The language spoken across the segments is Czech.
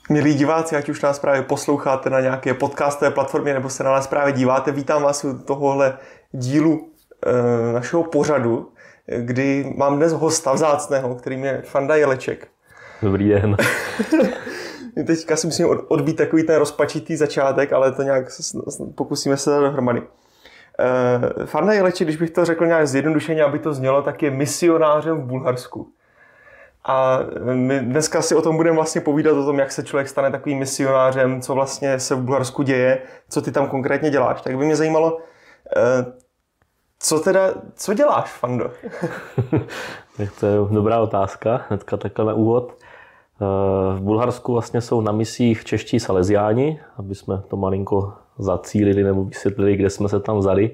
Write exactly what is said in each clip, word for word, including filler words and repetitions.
Milí diváci, ať už nás právě posloucháte na nějaké podcastové platformě nebo se na nás právě díváte, vítám vás u tohohle dílu e, našeho pořadu, kdy mám dnes hosta vzácného, kterým je Fanda Jeleček. Dobrý den. Teďka si musím odbít takový ten rozpačitý začátek, ale to nějak pokusíme se dát dohromady. E, Fanda Jeleček, když bych to řekl nějak zjednodušeně, aby to znělo, tak je misionářem v Bulharsku. A my dneska si o tom budeme vlastně povídat, o tom, jak se člověk stane takovým misionářem, co vlastně se v Bulharsku děje, co ty tam konkrétně děláš. Tak by mě zajímalo, co teda, co děláš, Fando? To je dobrá otázka, hnedka takhle na úvod. V Bulharsku vlastně jsou na misích čeští Salesiáni, aby jsme to malinko zacílili nebo vysvětlili, kde jsme se tam vzali.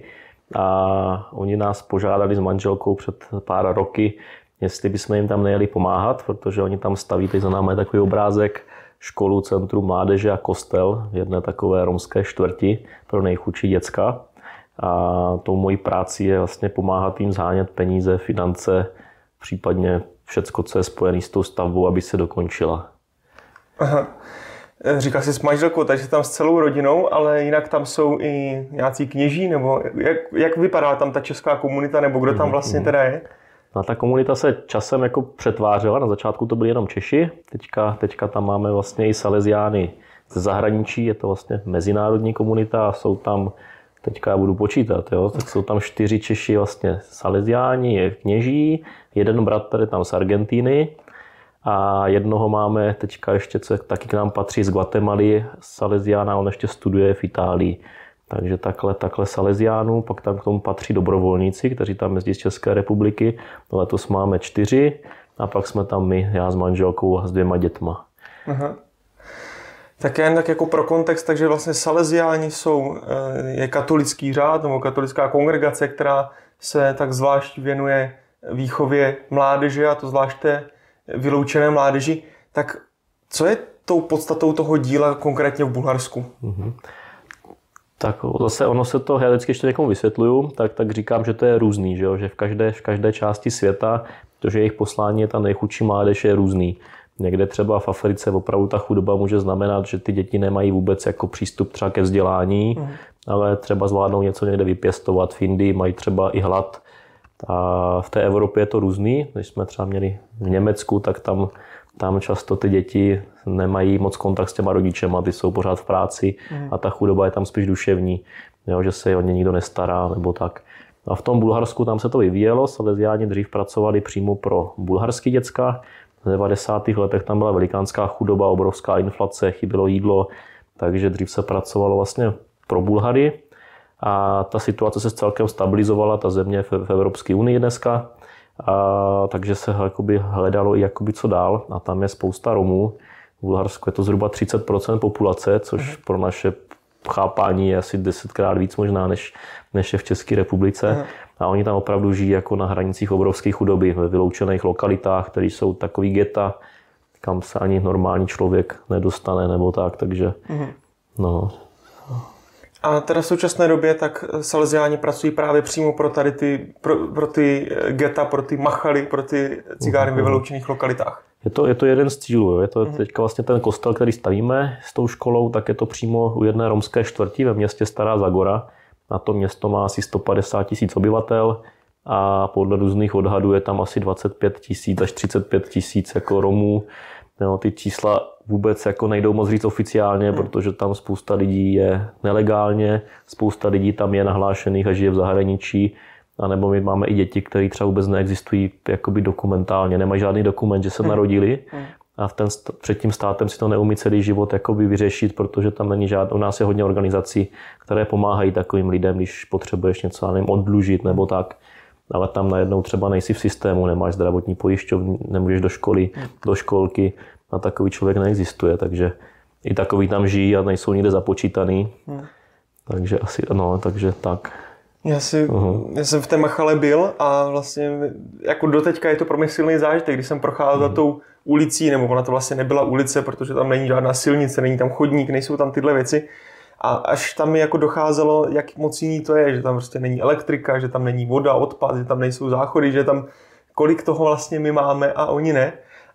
A oni nás požádali s manželkou před pár roky, jestli bychom jim tam nejeli pomáhat, protože oni tam staví, teď za námi je takový obrázek, školu, centrum mládeže a kostel v jedné takové romské čtvrti pro nejchudší děcka. A tou mojí práci je vlastně pomáhat jim zhánět peníze, finance, případně všecko, co je spojené s tou stavbou, aby se dokončila. Aha. Říkal jsi s manželkou, takže tam s celou rodinou, ale jinak tam jsou i nějací kněží, nebo jak, jak vypadá tam ta česká komunita, nebo kdo tam vlastně teda je? No, ta komunita se časem jako přetvářela, na začátku to byli jenom Češi, teďka, teďka tam máme vlastně i Salesiány ze zahraničí, je to vlastně mezinárodní komunita a jsou tam, teďka já budu počítat, jo, tak jsou tam čtyři Češi vlastně Salesiáni, je kněží, jeden bratr je tam z Argentíny a jednoho máme teďka ještě, co taky k nám patří z Guatemaly, Salesiána, on ještě studuje v Itálii. Takže takhle, takhle Salesiánů, pak tam k tomu patří dobrovolníci, kteří tam jezdí z České republiky. Letos máme čtyři a pak jsme tam my, já s manželkou a s dvěma dětma. Aha. Tak jen tak jako pro kontext, takže vlastně Salesiáni jsou, je katolický řád nebo katolická kongregace, která se tak zvlášť věnuje výchově mládeže a to zvlášť té vyloučené mládeži. Tak co je tou podstatou toho díla konkrétně v Bulharsku? Mhm. Tak zase ono se to, já vždycky ještě někomu vysvětluju, tak, tak říkám, že to je různý, že, jo? Že v každé, v každé části světa, protože jejich poslání je ta nejchudší mládež je různý. Někde třeba v Africe opravdu ta chudoba může znamenat, že ty děti nemají vůbec jako přístup třeba ke vzdělání, mm. ale třeba zvládnou něco někde vypěstovat. V Indii mají třeba i hlad. A v té Evropě je to různý. Když jsme třeba měli v Německu, tak tam Tam často ty děti nemají moc kontakt s těma rodičema, ty jsou pořád v práci mm. a ta chudoba je tam spíš duševní, jo, že se o ně nikdo nestará nebo tak. A v tom Bulharsku tam se to vyvíjelo, Salesiáni dřív pracovali přímo pro bulharský děcka. V devadesátých letech tam byla velikánská chudoba, obrovská inflace, chybělo jídlo, takže dřív se pracovalo vlastně pro Bulhary. A ta situace se celkem stabilizovala, ta země v, v Evropské unii dneska. A, takže se jakoby hledalo i jakoby co dál a tam je spousta Romů. V Bulharsku je to zhruba třicet procent populace, což pro naše chápání je asi desetkrát víc možná, než, než je v České republice. Aha. A oni tam opravdu žijí jako na hranicích obrovské chudoby, ve vyloučených lokalitách, které jsou takový geta, kam se ani normální člověk nedostane nebo tak, takže Aha. no. A teda v současné době tak Salesiáni pracují právě přímo pro tady ty, pro, pro ty geta, pro ty machaly, pro ty cigárny ve vyloučených lokalitách. Je to, je to jeden z cílů. Jo. Je to teďka vlastně ten kostel, který stavíme s tou školou, tak je to přímo u jedné romské čtvrti ve městě Stará Zagora. A to město má asi sto padesát tisíc obyvatel a podle různých odhadů je tam asi dvacet pět tisíc až třicet pět tisíc jako Romů. No, ty čísla vůbec jako nejdou moc říct oficiálně, hmm. protože tam spousta lidí je nelegálně, spousta lidí tam je nahlášených a žije v zahraničí, anebo my máme i děti, které třeba vůbec neexistují jakoby dokumentálně, nemají žádný dokument, že se hmm. narodili hmm. a v ten, před tím státem si to neumí celý život jakoby vyřešit, protože tam není žádný, u nás je hodně organizací, které pomáhají takovým lidem, když potřebuješ něco nevím, oddlužit nebo tak. Ale tam najednou třeba nejsi v systému, nemáš zdravotní pojišťovnu, nemůžeš do školy, do školky a takový člověk neexistuje, takže i takový tam žijí a nejsou nikde započítaný. Hmm. Takže asi, no, takže tak. Já, si, uh-huh. já jsem v té Machale byl a vlastně jako doteďka je to pro mě silný zážitek, když jsem procházel uh-huh. tou ulicí, nebo ona to vlastně nebyla ulice, protože tam není žádná silnice, není tam chodník, nejsou tam tyhle věci. A až tam mi jako docházelo, jak moc jiný to je, že tam prostě není elektrika, že tam není voda, odpad, že tam nejsou záchody, že tam kolik toho vlastně my máme a oni ne.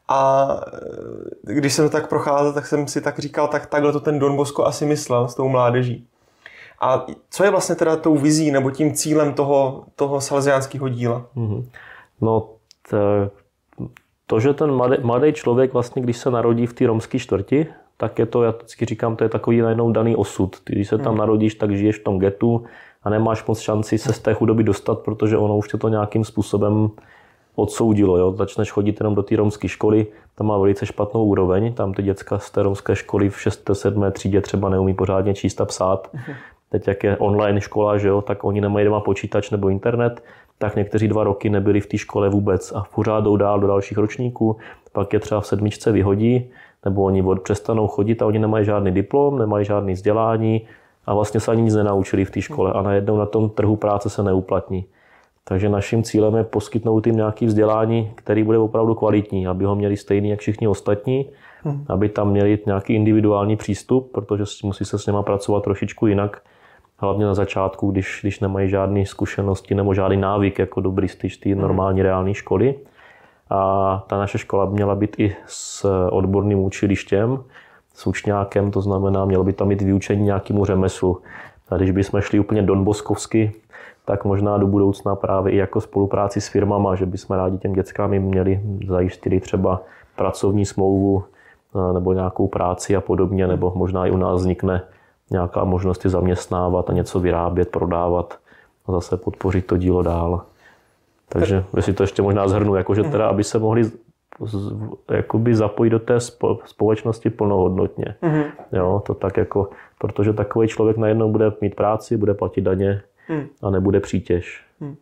A když jsem to tak procházel, tak jsem si tak říkal, tak takhle to ten Don Bosco asi myslel s tou mládeží. A co je vlastně teda tou vizí nebo tím cílem toho, toho salesiánského díla? Mm-hmm. No to, to, že ten mladý, mladý člověk vlastně, když se narodí v té romské čtvrti, tak je to, já vždycky říkám, to je takový najednou daný osud. Ty, když se tam narodíš, tak žiješ v tom getu a nemáš moc šanci se z té chudoby dostat, protože ono už tě to nějakým způsobem odsoudilo. Jo? Začneš chodit jenom do té romské školy, tam má velice špatnou úroveň, tam ty děcka z té romské školy v šesté sedmé třídě třeba neumí pořádně číst a psát. Teď jak je online škola, že jo, tak oni nemají doma počítač nebo internet, tak někteří dva roky nebyli v té škole vůbec a pořád jdou dál do dalších ročníků, pak je třeba v sedmičce vyhodí, nebo oni přestanou chodit a oni nemají žádný diplom, nemají žádný vzdělání a vlastně se ani nic nenaučili v té škole a najednou na tom trhu práce se neuplatní. Takže naším cílem je poskytnout jim nějaké vzdělání, který bude opravdu kvalitní, aby ho měli stejný jak všichni ostatní, hmm. aby tam měli nějaký individuální přístup, protože musí se s nima pracovat trošičku jinak, hlavně na začátku, když, když nemají žádné zkušenosti nebo žádný návyk jako dobrý z té normální reální školy. A ta naše škola měla být i s odborným učilištěm, s učňákem, to znamená, mělo by tam být vyučení nějakému řemeslu. A když bychom šli úplně donboskovsky, tak možná do budoucna právě i jako spolupráci s firmama, že bychom rádi těm dětskám jim měli zajistili třeba pracovní smlouvu nebo nějakou práci a podobně, nebo možná i u nás vznikne nějaká možnost je zaměstnávat a něco vyrábět, prodávat a zase podpořit to dílo dál. Takže jestli to ještě možná zhrnu, jakože teda, aby se mohli jakoby zapojit do té společnosti plnohodnotně. Mm-hmm. Jo, to tak jako, protože takový člověk najednou bude mít práci, bude platit daně mm. a nebude přítěž. Mm.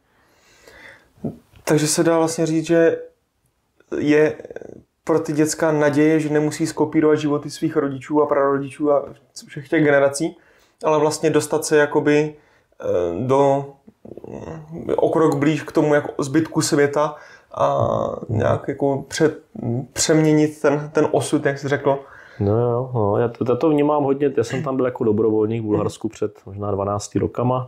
Takže se dá vlastně říct, že je pro ty děcka naděje, že nemusí skopírovat životy svých rodičů a prarodičů a všech těch generací, ale vlastně dostat se jakoby do o krok blíž k tomu jako zbytku světa a nějak jako před, přeměnit ten, ten osud, jak jsi řekl. No jo, no, já to, to vnímám hodně, já jsem tam byl jako dobrovolník v Bulharsku před možná dvanácti rokama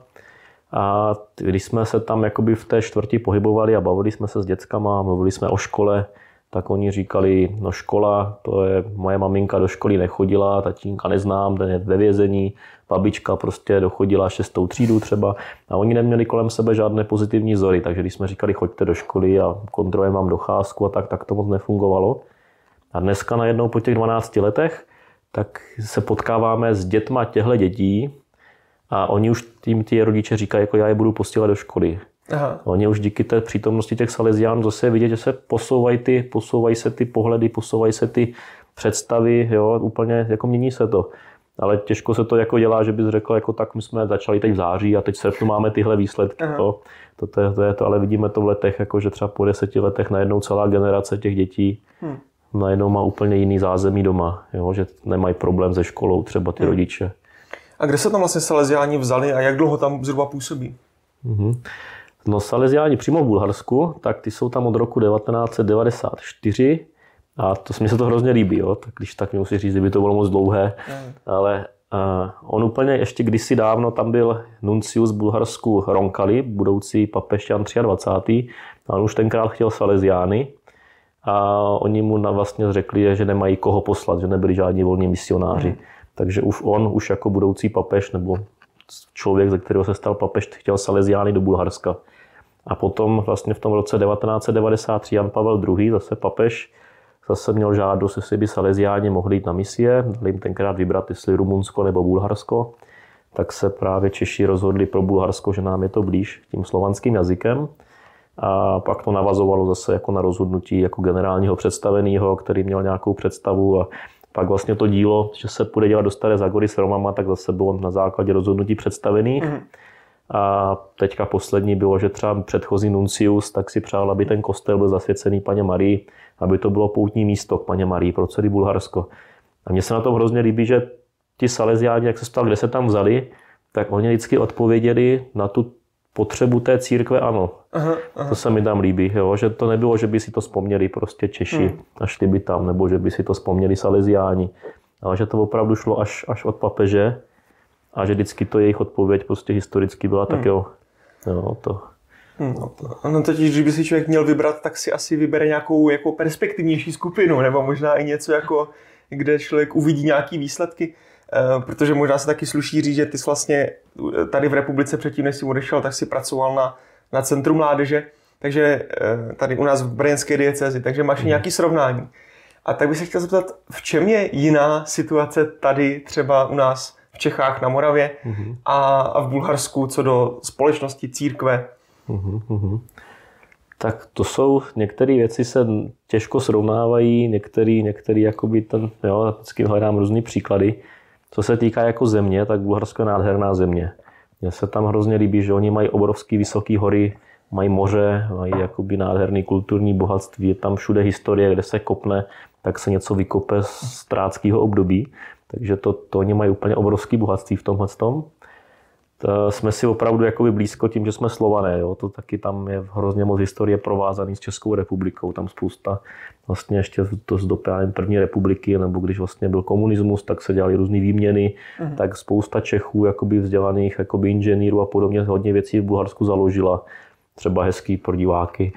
a když jsme se tam jakoby v té čtvrti pohybovali a bavili jsme se s dětskama, mluvili jsme o škole, tak oni říkali, no škola, to je, moje maminka do školy nechodila, tatínka neznám, ten je ve vězení, babička prostě dochodila šestou třídu třeba a oni neměli kolem sebe žádné pozitivní vzory, takže když jsme říkali, choďte do školy a kontrolujeme vám docházku a tak, tak to moc nefungovalo. A dneska najednou po těch dvanácti letech, tak se potkáváme s dětma těchto dětí a oni už tím ti rodiče říkají, jako já je budu posílat do školy. Aha. Oni už díky té přítomnosti těch Salesiánů zase vidět, že se posouvají, ty, posouvají se ty pohledy, posouvají se ty představy, jo, úplně jako mění se to. Ale těžko se to jako dělá, že bys řekl, jako tak my jsme začali teď v září a teď v srpnu máme tyhle výsledky. To, to, to, je, to je to, ale vidíme to v letech, jako že třeba po deseti letech najednou celá generace těch dětí hmm. najednou má úplně jiný zázemí doma, jo, že nemají problém se školou třeba ty hmm. rodiče. A kde se tam vlastně Salesiáni vzali a jak dlouho tam zhruba působí? Mm-hmm. No Salesiáni přímo v Bulharsku, tak ty jsou tam od roku devatenáct set devadesát čtyři a to mi se to hrozně líbí, jo? Tak když tak mi musí říct, kdyby to bylo moc dlouhé, mm. ale uh, on úplně ještě kdysi dávno tam byl nuncius v Bulharsku Roncalli, budoucí papež Jan dvacátý třetí a on už tenkrát chtěl Salesiány a oni mu vlastně řekli, že nemají koho poslat, že nebyli žádní volní misionáři. Mm. Takže už on, už jako budoucí papež nebo člověk, ze kterého se stal papež, chtěl Salesiány do Bulharska. A potom vlastně v tom roce devatenáct set devadesát tři Jan Pavel druhý, zase papež, zase měl žádost, jestli by Salesiáni mohli jít na misie, dali jim tenkrát vybrat, jestli Rumunsko nebo Bulharsko. Tak se právě Češi rozhodli pro Bulharsko, že nám je to blíž tím slovanským jazykem. A pak to navazovalo zase jako na rozhodnutí jako generálního představeného, který měl nějakou představu a pak vlastně to dílo, že se půjde dělat do Staré Zagory s Romama, tak zase bylo na základě rozhodnutí představených. Mm. A teďka poslední bylo, že třeba předchozí nuncius tak si přál, aby ten kostel byl zasvěcený Paně Marii, aby to bylo poutní místo k Paně Marii pro celé Bulharsko. A mně se na tom hrozně líbí, že ti Salesiáni, jak se ptal, kde se tam vzali, tak oni vždycky odpověděli na tu potřebu té církve, ano. Aha, aha. To se mi tam líbí, jo? Že to nebylo, že by si to vzpomněli prostě Češi hmm. a šli by tam, nebo že by si to vzpomněli Salesiáni, ale že to opravdu šlo až, až od papeže a že vždycky to jejich odpověď prostě historicky byla hmm. tak jo, jo to. Hmm, no totiž, když by si člověk měl vybrat, tak si asi vybere nějakou jako perspektivnější skupinu, nebo možná i něco jako, kde člověk uvidí nějaký výsledky, uh, protože možná se taky sluší říct, že ty jsi vlastně tady v republice předtím, než jsi odešel, tak si pracoval na, na Centru mládeže, takže uh, tady u nás v brněnské diecézi, takže máš hmm. nějaký srovnání. A tak bych se chtěl zeptat, v čem je jiná situace tady třeba u nás v Čechách na Moravě hmm. a, a v Bulharsku co do společnosti, církve? Uhum, uhum. Tak to jsou, některé věci se těžko srovnávají, některé, některé jakoby ten, jo, vždycky hledám různý příklady. Co se týká jako země, tak Bulharsko je nádherná země. Mně se tam hrozně líbí, že oni mají obrovský vysoký hory, mají moře, mají jakoby nádherný kulturní bohatství, je tam všude historie, kde se kopne, tak se něco vykope z tráckého období. Takže to, to oni mají úplně obrovský bohatství v tomhle tom. To jsme si opravdu jakoby blízko tím, že jsme Slované. Jo? To taky tam je hrozně moc historie provázaný s Českou republikou. Tam spousta vlastně ještě to z doby první republiky, nebo když vlastně byl komunismus, tak se dělaly různé výměny. Mm. Tak spousta Čechů jakoby vzdělaných jakoby inženýrů a podobně hodně věcí v Bulharsku založila. Třeba hezký pro diváky.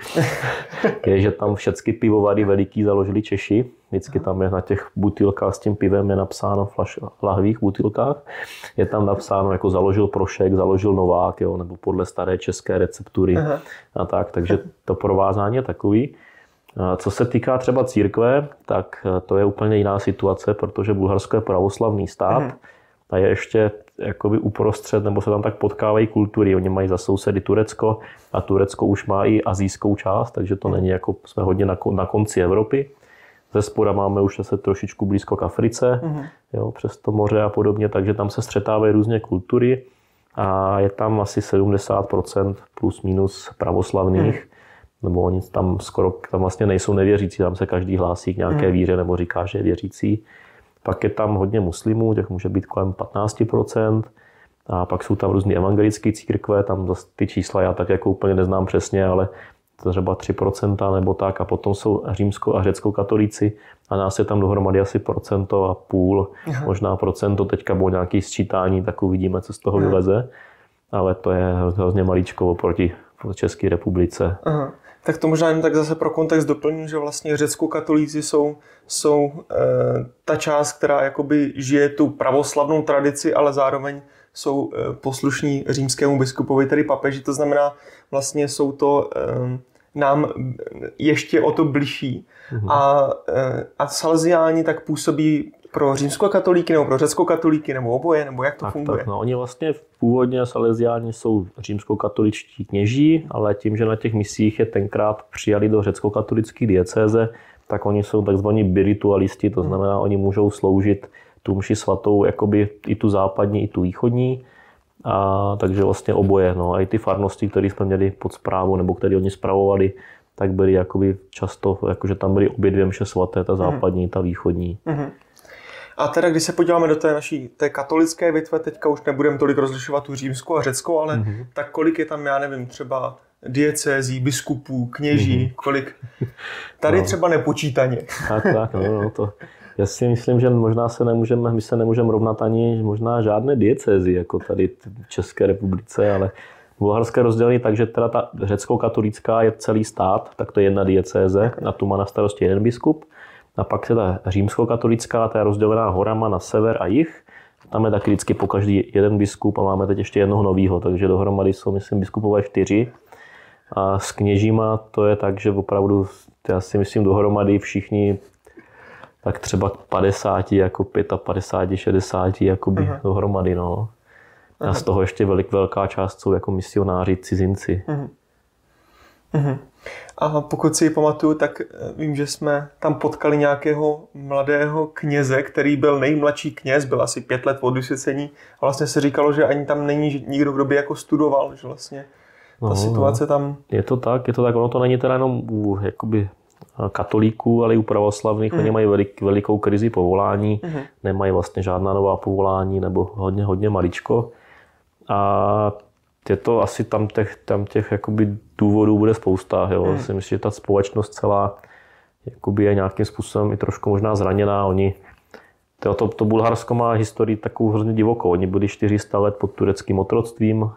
Je, že tam všechny pivovary veliký založili Češi. Vždycky tam je na těch butilkách s tím pivem je napsáno, flaš, lahvích butilkách, je tam napsáno, jako založil Prošek, založil Novák, jo, nebo podle staré české receptury. Aha. A tak, takže to provázání je takový. A co se týká třeba církve, tak to je úplně jiná situace, protože Bulharsko je pravoslavný stát. Aha. A je ještě jakoby uprostřed, nebo se tam tak potkávají kultury. Oni mají za sousedy Turecko a Turecko už má i asijskou část, takže to není jako, jsme hodně na, na konci Evropy. Ze spoda máme už se trošičku blízko k Africe, mm-hmm. jo, přes to moře a podobně, takže tam se střetávají různé kultury a je tam asi sedmdesát procent plus minus pravoslavných, mm. nebo oni tam skoro tam vlastně nejsou nevěřící, tam se každý hlásí k nějaké mm. víře nebo říká, že je věřící. Pak je tam hodně muslimů, těch může být kolem patnáct procent. A pak jsou tam různé evangelické církve, tam zase ty čísla já tak jako úplně neznám přesně, ale třeba tři procenta nebo tak. A potom jsou římsko- a řecko-katolíci a nás je tam dohromady asi procento a půl, Aha. možná procento. Teďka bylo nějaké sčítání, tak uvidíme, co z toho Aha. vyleze. Ale to je hrozně malíčko oproti České republice. Aha. Tak to možná jen tak zase pro kontext doplním, že vlastně řecko-katolíci jsou, jsou e, ta část, která jakoby žije tu pravoslavnou tradici, ale zároveň jsou e, poslušní římskému biskupovi, tedy papeži. To znamená, vlastně jsou to e, nám ještě o to bližší. Mhm. A, e, a salesiáni tak působí pro římskokatolíky nebo pro řeckokatolíky nebo oboje, nebo jak to tak, funguje? Tak, no, oni vlastně původně salesiáni jsou římskokatoličtí kněží, ale tím, že na těch misích je tenkrát přijali do řeckokatolické diecéze, tak oni jsou takzvaní biritualisti, to znamená, hmm. oni můžou sloužit tu mši svatou, jakoby i tu západní, i tu východní. A takže vlastně oboje. No. A i ty farnosti, které jsme měli pod správou, nebo které oni spravovali, tak byly jakoby často, jakože tam byly obě dvě mše svaté, ta západní, hmm. ta východní. Hmm. A teda, když se podíváme do té naší té katolické větve, teďka už nebudeme tolik rozlišovat tu římskou a řeckou, ale mm-hmm. tak kolik je tam, já nevím, třeba diecézí, biskupů, kněží, mm-hmm. kolik tady no. třeba nepočítaně. Tak, tak, no, no to. Já si myslím, že možná se nemůžeme, my se nemůžeme rovnat ani možná žádné diecézy, jako tady v České republice, ale Bulharské rozdělení tak, že teda ta řecko-katolická je celý stát, tak to je jedna diecéze a tu má na starosti jeden biskup. A pak je ta římskokatolická, ta je rozdělená horama na sever a jih. Tam je taky vždycky po každý jeden biskup a máme teď ještě jednoho novýho, takže dohromady jsou, myslím, biskupové čtyři. A s kněžíma to je tak, že opravdu, já si myslím, dohromady všichni tak třeba padesát, jako padesát pět, šedesát jakoby uh-huh. dohromady, no. A z toho ještě velik, velká část jsou jako misionáři, cizinci. Uh-huh. Uh-huh. A pokud si ji pamatuju, tak vím, že jsme tam potkali nějakého mladého kněze, který byl nejmladší kněz, byl asi pět let od vysvěcení a vlastně se říkalo, že ani tam není nikdo, kdo by jako studoval, že vlastně ta no, situace tam... Je to tak, je to tak, ono to není teda jenom u jakoby katolíků, ale i u pravoslavných, mm. oni mají velik, velikou krizi povolání, mm. nemají vlastně žádná nová povolání nebo hodně, hodně maličko a je to asi tam těch, tam těch jakoby důvodů bude spousta. Jo. Hmm. Si myslím, že ta společnost celá jakoby je nějakým způsobem i trošku možná zraněná. Oni, to, to, to Bulharsko má historii takovou hrozně divokou. Oni byli čtyři sta let pod tureckým otroctvím,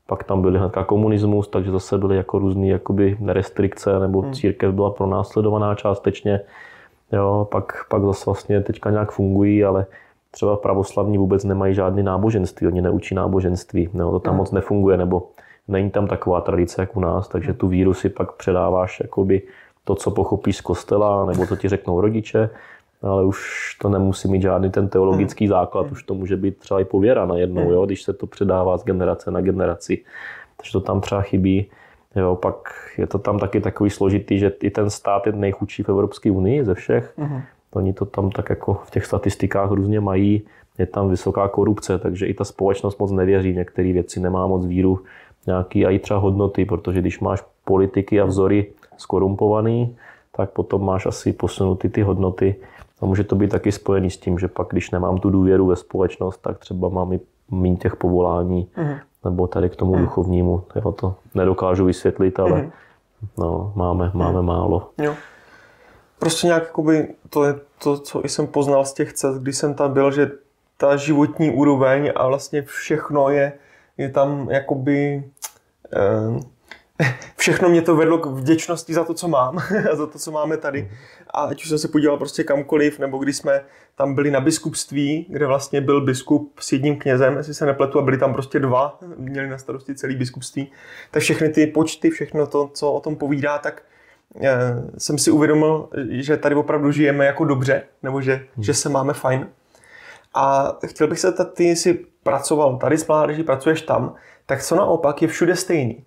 Pak tam byly hnedka komunismus, takže zase byly jako různý jakoby restrikce, nebo hmm. církev byla pronásledovaná částečně. Jo, pak, pak zase vlastně teďka nějak fungují, ale třeba pravoslavní vůbec nemají žádný náboženství, oni neučí náboženství, no, to tam hmm. moc nefunguje, nebo není tam taková tradice jak u nás, takže tu víru si pak předáváš jakoby to, co pochopíš z kostela, nebo to ti řeknou rodiče, ale už to nemusí mít žádný ten teologický základ, už to může být třeba i pověra najednou, jo, když se to předává z generace na generaci, takže to tam třeba chybí. Jo, pak je to tam taky takový složitý, že i ten stát je nejchudší v Evropské unii ze všech. Uh-huh. Oni to tam tak jako v těch statistikách různě mají, je tam vysoká korupce, takže i ta společnost moc nevěří, některé věci nemá moc víru, nějaký a i třeba hodnoty, protože když máš politiky a vzory skorumpovaný, tak potom máš asi posunutý ty hodnoty a může to být taky spojený s tím, že pak když nemám tu důvěru ve společnost, tak třeba mám i méně těch povolání, uh-huh. nebo tady k tomu uh-huh. duchovnímu. Jo, to nedokážu vysvětlit, ale uh-huh. no, máme, máme uh-huh. málo. Jo. Prostě nějak jakoby, to je to, co jsem poznal z těch cest, když jsem tam byl, že ta životní úroveň a vlastně všechno je, je tam jakoby... Eh, všechno mě to vedlo k vděčnosti za to, co mám a za to, co máme tady. A ať už jsem se podíval prostě kamkoliv, nebo když jsme tam byli na biskupství, kde vlastně byl biskup s jedním knězem, jestli se nepletu, a byli tam prostě dva, měli na starosti celý biskupství, tak všechny ty počty, všechno to, co o tom povídá, tak eh, jsem si uvědomil, že tady opravdu žijeme jako dobře, nebo že, hmm. že se máme fajn. A chtěl bych se zeptat, ty jsi pracoval tady s mládeží, pracuješ tam, tak co naopak je všude stejný?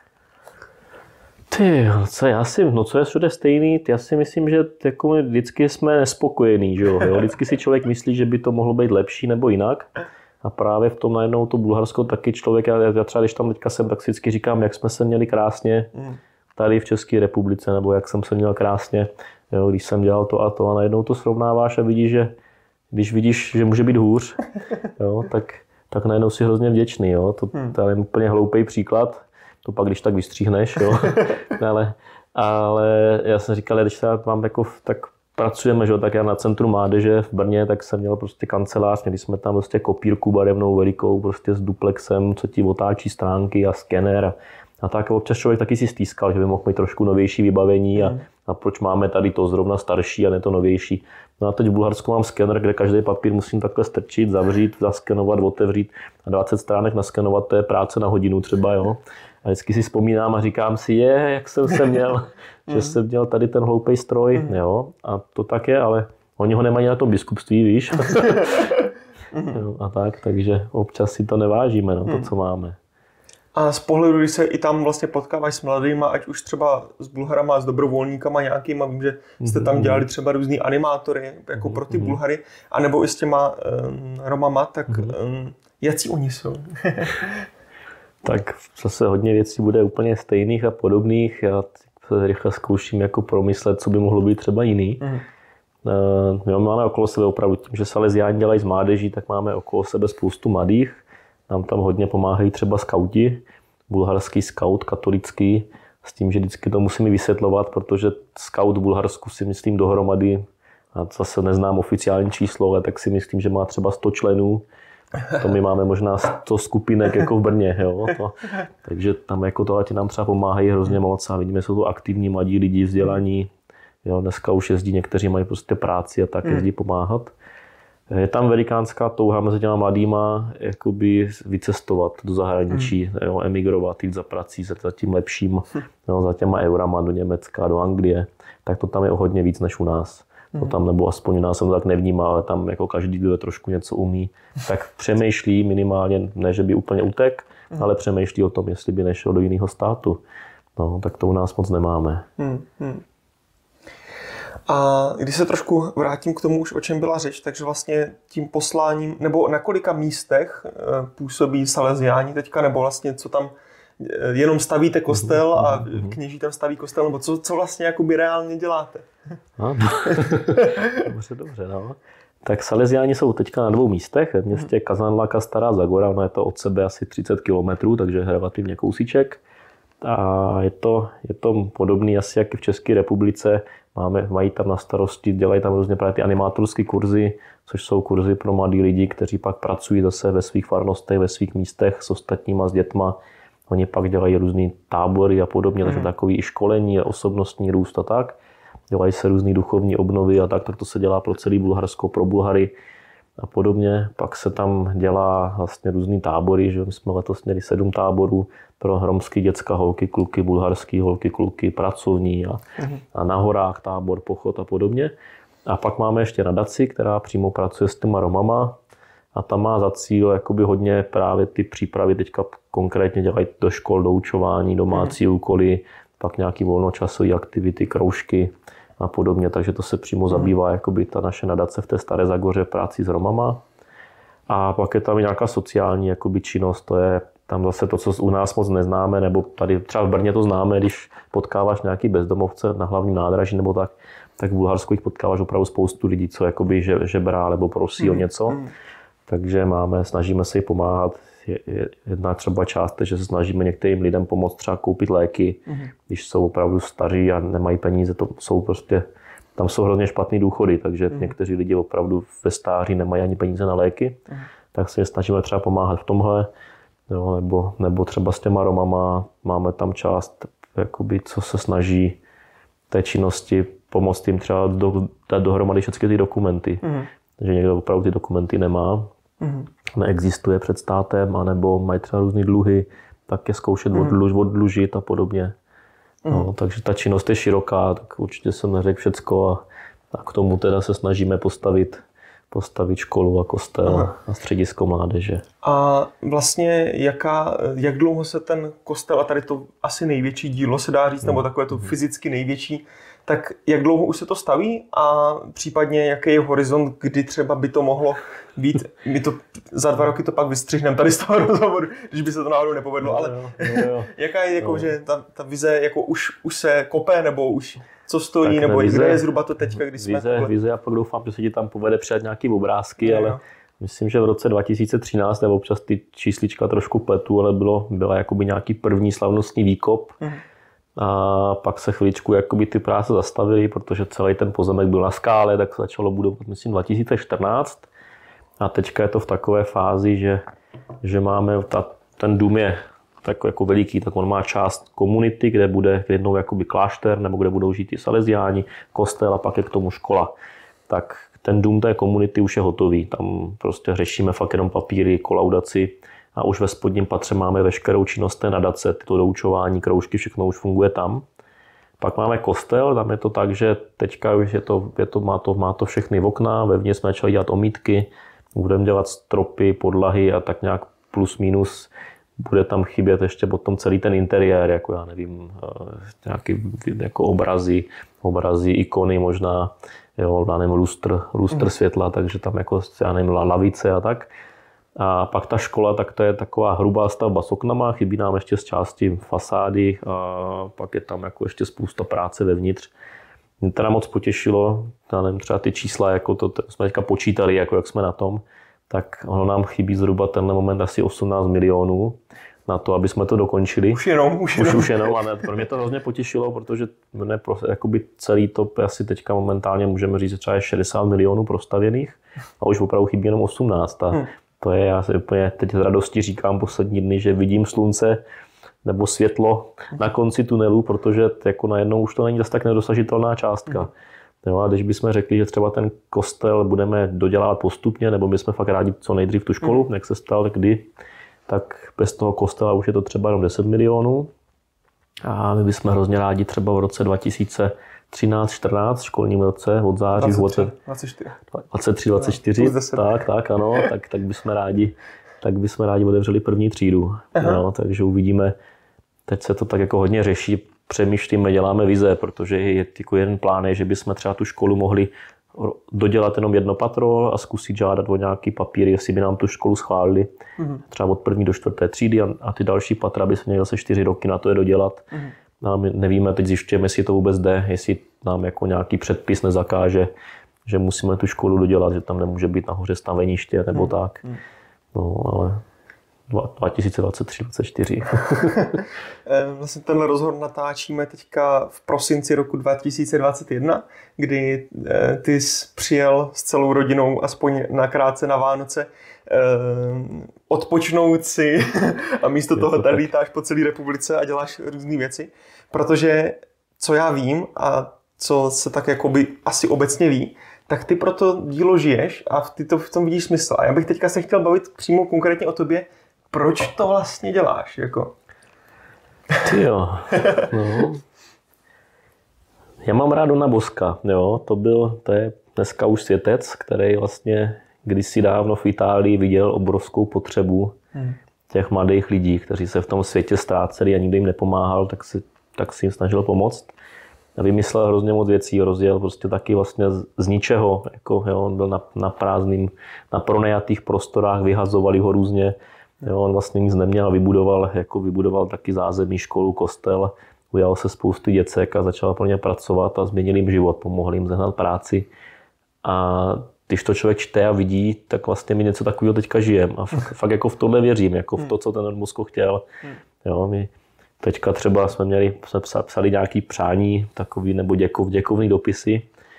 Ty, co já si, no co je všude stejný, já si myslím, že jako my vždycky jsme nespokojení, že jo? Vždycky si člověk myslí, že by to mohlo být lepší nebo jinak. A právě v tom najednou to Bulharsko taky člověk, já, já třeba když tam teďka jsem, tak si vždycky říkám, jak jsme se měli krásně tady v České republice, nebo jak jsem se měl krásně, jo, když jsem dělal to a to, a najednou to srovnáváš a vidíš, že když vidíš, že může být hůř, jo, tak, tak najednou si hrozně vděčný, jo? To, to je úplně hloupý příklad. To pak když tak vystříhneš, jo. ale, ale já jsem říkal, když se mám jako, tak pracujeme, že tak já na Centru mládeže v Brně, tak jsem měl prostě kancelář, měli jsme tam prostě kopírku barevnou velikou, prostě s duplexem, co ti otáčí stránky a skener a, a tak občas člověk taky si stýskal, že by mohl mít trošku novější vybavení a, a proč máme tady to zrovna starší a ne to novější. No a teď v Bulharsku mám skener, kde každý papír musím takhle strčit, zavřít, zaskenovat, otevřít a dvacet stránek naskenovat, to je práce na hodinu třeba, jo. A vždycky si vzpomínám a říkám si, je, jak jsem se měl, že jsem měl tady ten hloupej stroj, jo. A to tak je, ale oni ho nemají na tom biskupství, víš. jo, a tak, takže občas si to nevážíme, no, to, co máme. A z pohledu, když se i tam vlastně potkáváš s mladýma, ať už třeba s Bulharama, s dobrovolníkama nějakýma, vím, že jste tam dělali třeba různý animátory, jako pro ty Bulhary, anebo i s těma um, Romama, tak um, jací oni jsou? Tak zase hodně věcí bude úplně stejných a podobných. Já se rychle zkouším jako promyslet, co by mohlo být třeba jiný. Mm. Uh, my máme okolo sebe opravdu tím, že Salesiáni dělají z mládeží, tak máme okolo sebe spoustu mladých. Nám tam hodně pomáhají třeba skauti, bulharský skaut, katolický, s tím, že vždycky to musíme vysvětlovat, protože skaut v Bulharsku si myslím dohromady, a zase neznám oficiální číslo, ale tak si myslím, že má třeba sto členů. To my máme možná sto skupinek jako v Brně, jo. To, takže tam jako tohle nám třeba pomáhají hrozně moc a vidíme, jsou to aktivní mladí lidi, vzdělaní. Jo, dneska už jezdí, někteří mají prostě práci a tak jezdí pomáhat. Je tam velikánská touha mezi těma mladýma jakoby vycestovat do zahraničí, mm. jo, emigrovat, jít za prací, za tím lepším, jo, za těma eurama do Německa, do Anglie. Tak to tam je o hodně víc než u nás. Mm. To tam, nebo aspoň u nás jsem to tak nevnímal, ale tam jako každý, kdo trošku něco umí, tak přemýšlí minimálně, ne že by úplně utek, mm. ale přemýšlí o tom, jestli by nešel do jiného státu. No, tak to u nás moc nemáme. Mm. Mm. A když se trošku vrátím k tomu, už o čem byla řeč, takže vlastně tím posláním, nebo na kolika místech působí Salesiáni teďka, nebo vlastně co tam, jenom stavíte kostel a kněží tam staví kostel, nebo co, co vlastně jakoby reálně děláte? No, dobře, dobře, no. Tak Salesiáni jsou teďka na dvou místech, v městě Kazanlaka, Stará Zagora, ono je to od sebe asi třicet kilometrů, takže relativně kousíček. A je to, je to podobný asi jak i v České republice. Máme, mají tam na starosti, dělají tam různě právě ty animátorské kurzy, což jsou kurzy pro mladí lidi, kteří pak pracují zase ve svých farnostech, ve svých místech s ostatníma, s dětma. Oni pak dělají různý tábory a podobně, mm. takže takový i školení, osobnostní růst a tak. Dělají se různý duchovní obnovy a tak, tak to se dělá pro celý Bulharsko, pro Bulhary a podobně. Pak se tam dělá vlastně různý tábory, že my jsme letos měli sedm táborů pro romský děcka, holky, kluky, bulharský holky, kluky, pracovní a, mm. a na horách tábor, pochod a podobně. A pak máme ještě nadaci, která přímo pracuje s těma Romama a tam má za cíl jakoby hodně právě ty přípravy, teďka konkrétně dělají do škol, doučování, domácí mm. úkoly, pak nějaký volnočasové aktivity, kroužky a podobně, takže to se přímo zabývá jakoby ta naše nadace v té Staré Zagoře práci s Romama. A pak je tam i nějaká sociální jakoby činnost, to je tam zase to, co u nás moc neznáme, nebo tady třeba v Brně to známe, když potkáváš nějaký bezdomovce na hlavním nádraží nebo tak, tak v Bulharsku jich potkáváš opravdu spoustu lidí, co jakoby žebrá nebo prosí mm. o něco. Mm. Takže máme, snažíme se jí pomáhat. Jedna třeba část, že se snažíme některým lidem pomoct třeba koupit léky, mm. když jsou opravdu staří a nemají peníze, to jsou prostě, tam jsou hrozně špatný důchody, takže mm. někteří lidi opravdu ve stáří nemají ani peníze na léky, mm. tak se snažíme třeba pomáhat v tomhle, jo, nebo, nebo třeba s těma Romama máme tam část, jakoby, co se snaží té činnosti pomoct jim třeba do, dát dohromady všechny ty dokumenty, mm. že někdo opravdu ty dokumenty nemá. Mm. Neexistuje před státem, anebo mají třeba různý dluhy, tak je zkoušet mm. odluž, odlužit a podobně. Mm. No, takže ta činnost je široká, tak určitě jsem neřekl všecko a, a k tomu teda se snažíme postavit, postavit školu a kostel Aha. a středisko mládeže. A vlastně jaká, jak dlouho se ten kostel a tady to asi největší dílo se dá říct, mm. nebo takové to fyzicky největší, tak jak dlouho už se to staví a případně jaký je horizont, kdy třeba by to mohlo být, my to za dva roky to pak vystřihneme tady z toho rozhovoru, když by se to náhodou nepovedlo, no, ale jo, jo, jo. jaká je jako, no. že ta, ta vize jako už, už se kope, nebo už co stojí, tak nebo vize, kde je zhruba to teďka, když vize, jsme... Vize, já pak doufám, že se ti tam povede přijat nějaký obrázky, jo, ale jo. myslím, že v roce dva tisíce třináct, nebo občas ty číslička trošku pletu, ale bylo, byla jakoby nějaký první slavnostní výkop. Mhm. A pak se chvíličku jakoby ty práce zastavily, protože celý ten pozemek byl na skále, tak se začalo budovat, myslím, dva tisíce čtrnáct. A teďka je to v takové fázi, že, že máme, ta, ten dům je tak jako veliký, tak on má část komunity, kde bude jednou jakoby klášter, nebo kde budou žít i saleziáni, kostel a pak je k tomu škola. Tak ten dům té komunity už je hotový, tam prostě řešíme fakt jenom papíry, kolaudaci. A už ve spodním patře máme veškerou činnost té nadace, tyto doučování, kroužky, všechno už funguje tam. Pak máme kostel, tam je to tak, že teďka už je to, je to, má, to, má to všechny okna, vevnitř jsme začali dělat omítky, budeme dělat stropy, podlahy a tak nějak plus minus bude tam chybět ještě potom celý ten interiér, jako já nevím, nějaký jako obrazy, obrazy, ikony možná, jo, já nevím, lustr, lustr mm. světla, takže tam jako, já nevím, lavice a tak. A pak ta škola, tak to je taková hrubá stavba s oknama, chybí nám ještě z části fasády a pak je tam jako ještě spousta práce vevnitř. Mě teda moc potěšilo, já nevím, třeba ty čísla, jako to, to jsme teďka počítali, jako jak jsme na tom, tak ono nám chybí zhruba tenhle moment asi osmnáct milionů na to, aby jsme to dokončili. Už jenom, už jenom. Už, už jenom, a ne, pro mě to hrozně potěšilo, protože ne, jakoby celý to asi teďka momentálně můžeme říct, že třeba je šedesát milionů prostavěných a už opravdu chybí jenom osmnáct. A hmm. to je, já si úplně teď z radosti říkám poslední dny, že vidím slunce nebo světlo na konci tunelu, protože jako najednou už to není zase tak nedosažitelná částka. Hmm. Jo, a když bychom řekli, že třeba ten kostel budeme dodělávat postupně, nebo bychom fakt rádi co nejdřív tu školu, hmm. jak se stalo, kdy, tak bez toho kostela už je to třeba jenom deset milionů. A my bychom hrozně rádi třeba v roce dva tisíce třináct čtrnáct, školním roce od září dvacet tři, dvacet tři, dvacet čtyři, tak, tak, ano, tak, tak bychom rádi, tak bychom rádi otevřeli první třídu. No, takže uvidíme, teď se to tak jako hodně řeší, přemýšlíme, děláme vize, protože je jako jeden plán, je, že bychom třeba tu školu mohli dodělat jenom jedno patro a zkusit žádat o nějaký papíry, jestli by nám tu školu schválili. Mm-hmm. Třeba od první do čtvrté třídy a, a ty další patra by se měly zase čtyři roky na to je dodělat. Mm-hmm. A my nevíme, teď zjišťujeme, jestli to vůbec jde, jestli nám jako nějaký předpis nezakáže, že musíme tu školu dodělat, že tam nemůže být nahoře staveniště nebo mm-hmm. tak. No, ale dva tisíce dvacet tři dvacet čtyři. Vlastně tenhle rozhovor natáčíme teďka v prosinci roku dva tisíce dvacet jedna, kdy ty jsi přijel s celou rodinou aspoň na krátce na Vánoce odpočnout si a místo toho tady lítáš po celé republice a děláš různé věci. Protože co já vím a co se tak jakoby asi obecně ví, tak ty pro to dílo žiješ a ty to v tom vidíš smysl. A já bych teďka se chtěl bavit přímo konkrétně o tobě, proč to vlastně děláš? Jako? Ty jo. No. Já mám rád Dona Bosca. Jo. To byl, to je dneska už světec, který vlastně kdysi dávno v Itálii viděl obrovskou potřebu hmm. těch mladých lidí, kteří se v tom světě ztráceli a nikdo jim nepomáhal, tak si, tak si jim snažil pomoct. A vymyslel hrozně moc věcí, rozjel prostě taky vlastně z, z ničeho. Jako, jo, on byl na, na prázdným, na pronajatých prostorách, vyhazovali ho různě. Jo, on vlastně nic neměl, vybudoval, jako vybudoval taky zázemí, školu, kostel, ujal se spousty děcek a začal pro ně pracovat a změnil jim život, pomohl jim sehnat práci. A když to člověk čte a vidí, tak vlastně my něco takového teďka žijeme. A fakt, fakt jako v tohle věřím, jako v to, co ten Don Bosco chtěl. Jo, my teďka třeba jsme měli, jsme psali nějaký přání takový, nebo děkov, děkovný dopisy.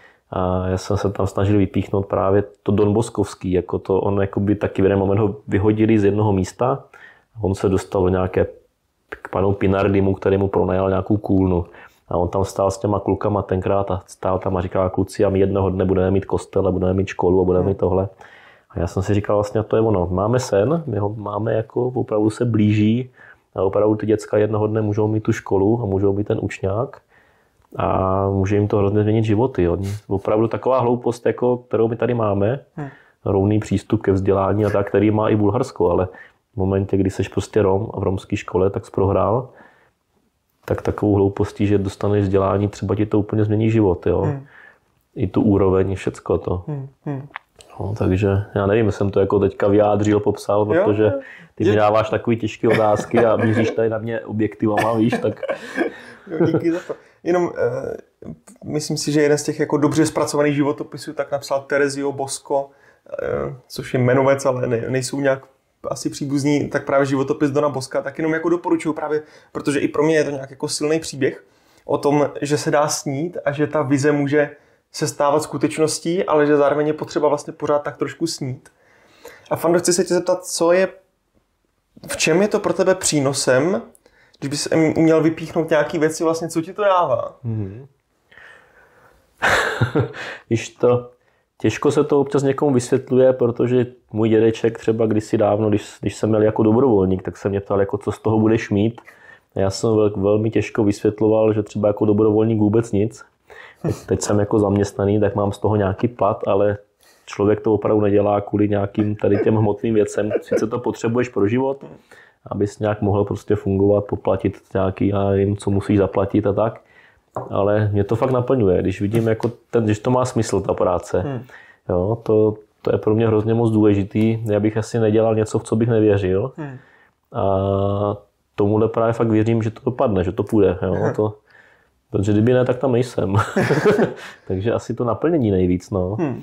A já jsem se tam snažil vypíchnout právě to Don Boscovský, jako to on jakoby taky v jeden moment ho vyhodili z jednoho místa a on se dostal do nějaké k panu Pinardimu, který mu pronajal nějakou kůlnu. A on tam stál s těma klukama tenkrát a stál tam a říkal, kluci, a my jednoho dne budeme mít kostel a budeme mít školu a budeme mít tohle. A já jsem si říkal, vlastně to je ono, máme sen, my ho máme jako, opravdu se blíží a opravdu ty děcka jednoho dne můžou mít tu školu a můžou mít ten učňák. A může jim to hrozně změnit životy. Oni, opravdu taková hloupost, jako, kterou my tady máme, hmm. rovný přístup ke vzdělání a tak, který má i Bulharsko, ale v momentě, kdy jsi prostě Rom a v romské škole, tak jsi prohrál, tak takovou hloupostí, že dostaneš vzdělání, třeba ti to úplně změní život. Jo? Hmm. I tu úroveň, všecko to. Hmm. Hmm. No, takže já nevím, jsem to jako teďka vyjádřil, popsal, protože jo, ty mi dáváš takový těžké otázky a míříš tady na mě objektivama, víš, tak... Jo, díky za to. Jenom eh, myslím si, že jeden z těch jako dobře zpracovaných životopisů tak napsal Terezio Bosco, eh, což je jmenovec, ale ne, nejsou nějak asi příbuzní, tak právě životopis Dona Bosca, tak jenom jako doporučuju právě, protože i pro mě je to nějak jako silný příběh o tom, že se dá snít a že ta vize může se stávat skutečností, ale že zároveň je potřeba vlastně pořád tak trošku snít. A Fando, chci se tě zeptat, co je, v čem je to pro tebe přínosem, když bys uměl vypíchnout nějaké věci, vlastně, co ti to dává? Hmm. Víš to, těžko se to občas někomu vysvětluje, protože můj dědeček třeba kdysi dávno, když, když jsem měl jako dobrovolník, tak se mě ptal, jako, co z toho budeš mít. A já jsem vel, velmi těžko vysvětloval, že třeba jako dobrovolník vůbec nic. Teď, teď jsem jako zaměstnaný, tak mám z toho nějaký plat, ale člověk to opravdu nedělá kvůli nějakým tady těm hmotným věcem. Sice to potřebuješ pro život, abys nějak mohl prostě fungovat, poplatit nějaký, já nevím, co musíš zaplatit a tak. Ale mě to fakt naplňuje, když vidím, jako ten, když to má smysl, ta práce. Hmm. Jo, to, to je pro mě hrozně moc důležitý. Já bych asi nedělal něco, v co bych nevěřil. Hmm. A tomuhle právě fakt věřím, že to dopadne, že to půjde. Jo, hmm. to, protože kdyby ne, tak tam nejsem. Takže asi to naplnění nejvíc. No. Hmm.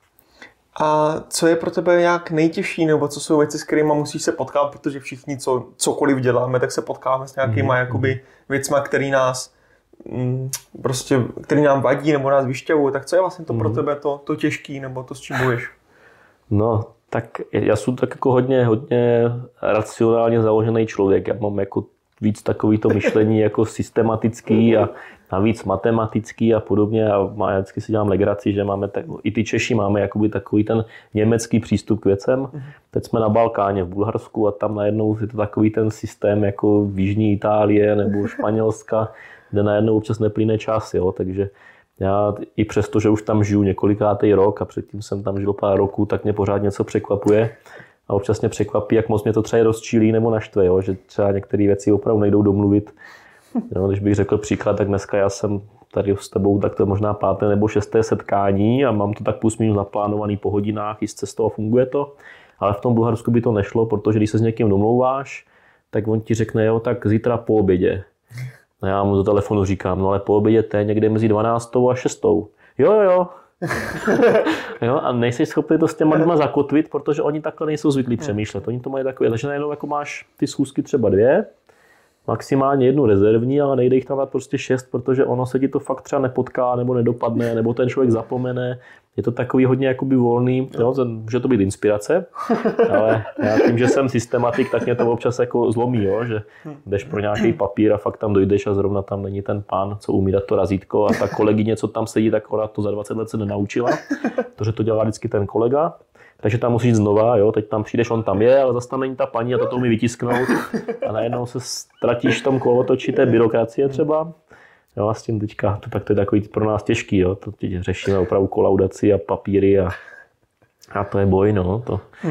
A co je pro tebe nějak nejtěžší, nebo co jsou věci, s kterými musíš se potkat, protože všichni, co, cokoliv děláme, tak se potkáme s nějakýma mm. jakoby, věcma, který nás mm, prostě, který nám vadí nebo nás vyšťavují. Tak co je vlastně to mm. pro tebe to, to těžký, nebo to, s čím bojuješ? No, tak já jsem tak jako hodně, hodně racionálně založený člověk. Já mám jako víc takovýto myšlení jako systematický a navíc matematický a podobně. A já vždycky si dělám legraci, že máme tak, i ty Češi máme jakoby takový ten německý přístup k věcem. Teď jsme na Balkáně v Bulharsku a tam najednou je to takový ten systém jako v jižní Itálie nebo Španělska, kde najednou občas neplyne čas. Jo? Takže já i přesto, že už tam žiju několikátý rok a předtím jsem tam žil pár roků, tak mě pořád něco překvapuje. A občas mě překvapí, jak moc mě to třeba rozčílí nebo naštve, jo? Že třeba některé věci opravdu nejdou domluvit. Jo, když bych řekl příklad, tak dneska já jsem tady s tebou, tak to je možná páté nebo šesté setkání a mám to tak plus minus naplánovaný po hodinách, jistě z toho funguje to. Ale v tom Bulharsku by to nešlo, protože když se s někým domlouváš, tak on ti řekne, jo, tak zítra po obědě. A já mu do telefonu říkám, no ale po obědě to je někde mezi dvanáctou a šestou. Jo, jo, jo. Jo, a nejsi schopný to s těma lidma zakotvit, protože oni takhle nejsou zvyklí přemýšlet. Oni to mají takové, takže najednou jako máš ty schůzky třeba dvě, maximálně jednu rezervní, ale nejde jich tam dát prostě šest, protože ono se ti to fakt třeba nepotká, nebo nedopadne, nebo ten člověk zapomene. Je to takový hodně jakoby volný, jo, může to být inspirace, ale já tím, že jsem systematik, tak mě to občas jako zlomí, jo, že jdeš pro nějaký papír a fakt tam dojdeš a zrovna tam není ten pán, co umí dát to razítko a ta kolegyně, co tam sedí, tak ona to za dvacet let se nenaučila, protože to dělá vždycky ten kolega. Takže tam musíš znova, jo, teď tam přijdeš, on tam je, ale zase tam není ta paní a to to umí vytisknout a najednou se ztratíš v tom kolotoči té byrokracie třeba. Jo, a s tím teďka, to, tak to je takový pro nás těžký, jo, to teď řešíme opravdu kolaudaci a papíry a, a to je boj, no. To. Hmm.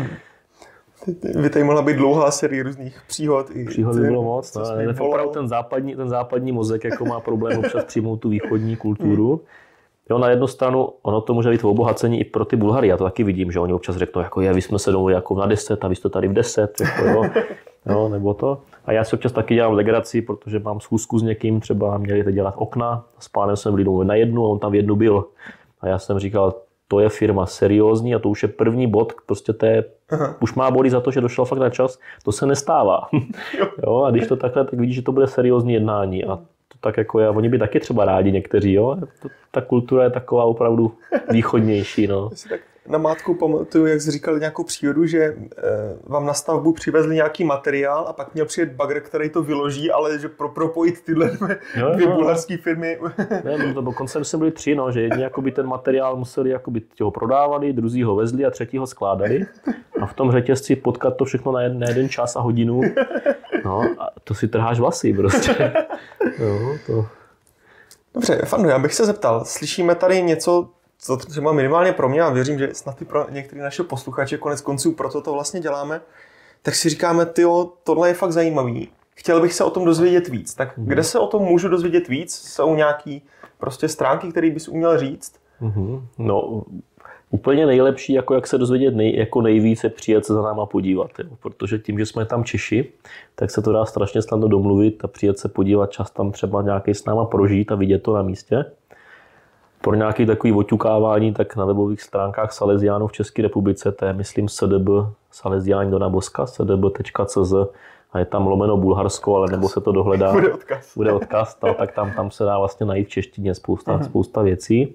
Vy tady mohla být dlouhá série různých příhod. I příhod by bylo moc, no, ale opravdu ten západní, ten západní mozek jako má problém občas přijmout tu východní kulturu. Hmm. Jo, na jednu stranu ono to může být obohacení i pro ty Bulhary, já to taky vidím, že oni občas řeknou, jako je, vy jsme se domluvili jako na deset a vy jste tady v deset, jako jo, jo, nebo to. A já si občas taky dělám legraci, protože mám schůzku s někým, třeba měli teď dělat okna, s pánem jsem byli domluvili na jednu a on tam v jednu byl. A já jsem říkal, to je firma seriózní a to už je první bod, prostě to je, už má body za to, že došel fakt na čas, to se nestává. Jo, a když to takhle, tak vidíš, že to bude seriózní jednání. A to tak jako je, oni by taky třeba rádi někteří, jo. To, ta kultura je taková opravdu východnější, no. Tak na mátku pamatuju, jak jsi říkal nějakou příhodu, že e, vám na stavbu přivezli nějaký materiál a pak měl přijet bagr, který to vyloží, ale že pro propojit tyhle dvě bulharské firmy. Ne, no, to dokonce jsme byli tři, no, že jedni jakoby ten materiál museli, jakoby ho prodávali, druzí ho vezli a třetí ho skládali. A v tom řetězci potkat to všechno na jeden, na jeden čas a hodinu. No, a to si trháš vlasy prostě. No, to... Dobře, Fando, já bych se zeptal, slyšíme tady něco, co třeba minimálně pro mě, a věřím, že snad i pro některé naše posluchače, konec konců proto to vlastně děláme, tak si říkáme, tyjo, tohle je fakt zajímavý. Chtěl bych se o tom dozvědět víc. Tak mm-hmm. kde se o tom můžu dozvědět víc? Jsou nějaký prostě stránky, které bys uměl říct? Mm-hmm. No, úplně nejlepší, jako jak se dozvědět nej, jako nejvíc, je přijet se za náma podívat. Jo. Protože tím, že jsme tam Češi, tak se to dá strašně snadno domluvit a přijet se podívat, čas tam třeba nějaký s náma prožít a vidět to na místě. Pro nějaké takové oťukávání, tak na webových stránkách Salesiánů v České republice, to je myslím S D B Salesiáni Dona Boska, s d b tečka c z a je tam lomeno Bulharsko, ale nebo se to dohledá. Bude odkaz. Bude odkaz, to, tak tam, tam se dá vlastně najít v češtině spousta, uh-huh. spousta věcí.